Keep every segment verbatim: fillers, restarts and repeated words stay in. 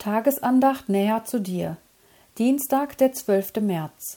Tagesandacht näher zu dir. Dienstag, der zwölfte März.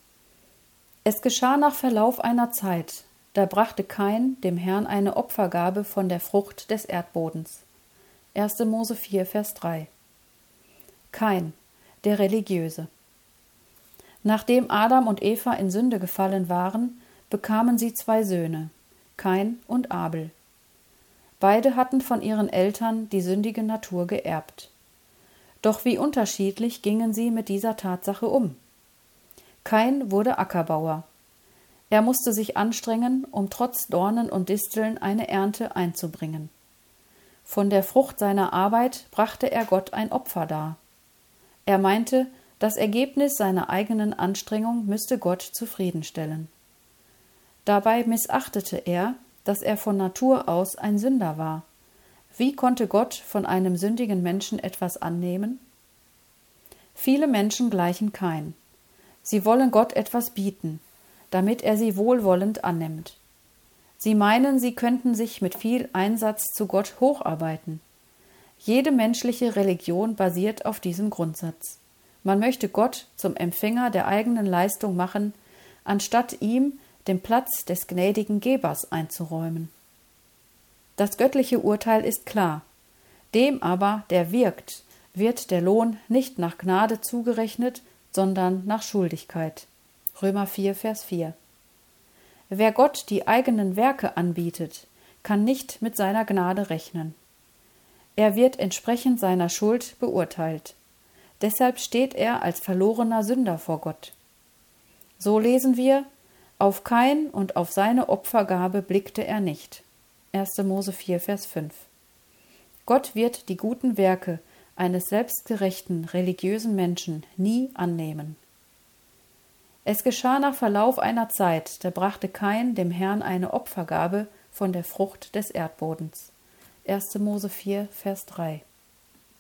Es geschah nach Verlauf einer Zeit, da brachte Kain dem Herrn eine Opfergabe von der Frucht des Erdbodens. erster Mose vier, Vers drei. Kain, der Religiöse. Nachdem Adam und Eva in Sünde gefallen waren, bekamen sie zwei Söhne, Kain und Abel. Beide hatten von ihren Eltern die sündige Natur geerbt. Doch wie unterschiedlich gingen sie mit dieser Tatsache um. Kain wurde Ackerbauer. Er musste sich anstrengen, um trotz Dornen und Disteln eine Ernte einzubringen. Von der Frucht seiner Arbeit brachte er Gott ein Opfer dar. Er meinte, das Ergebnis seiner eigenen Anstrengung müsste Gott zufriedenstellen. Dabei missachtete er, dass er von Natur aus ein Sünder war. Wie konnte Gott von einem sündigen Menschen etwas annehmen? Viele Menschen gleichen Kain. Sie wollen Gott etwas bieten, damit er sie wohlwollend annimmt. Sie meinen, sie könnten sich mit viel Einsatz zu Gott hocharbeiten. Jede menschliche Religion basiert auf diesem Grundsatz. Man möchte Gott zum Empfänger der eigenen Leistung machen, anstatt ihm den Platz des gnädigen Gebers einzuräumen. Das göttliche Urteil ist klar. Dem aber, der wirkt, wird der Lohn nicht nach Gnade zugerechnet, sondern nach Schuldigkeit. Römer vier, Vers vier. Wer Gott die eigenen Werke anbietet, kann nicht mit seiner Gnade rechnen. Er wird entsprechend seiner Schuld beurteilt. Deshalb steht er als verlorener Sünder vor Gott. So lesen wir, auf Kain und auf seine Opfergabe blickte er nicht. erster Mose vier, Vers fünf. Gott wird die guten Werke eines selbstgerechten, religiösen Menschen nie annehmen. Es geschah nach Verlauf einer Zeit, da brachte Kain dem Herrn eine Opfergabe von der Frucht des Erdbodens. erster Mose vier, Vers drei.